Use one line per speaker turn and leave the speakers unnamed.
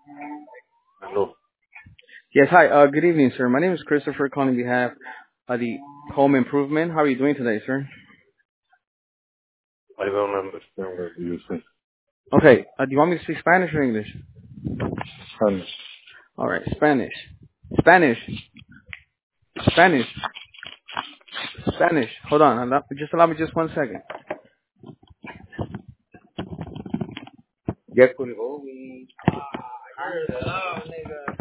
Hello.
Yes, hi. Good evening, sir. My name is Christopher calling on behalf of the Home Improvement. How are you doing today, sir?
I don't understand what you say.
Okay. Do you want me to speak Spanish or English?
Spanish.
All right, Spanish. Spanish. Spanish. Spanish. Hold on. Just allow me just 1 second. Ya colgó, güey.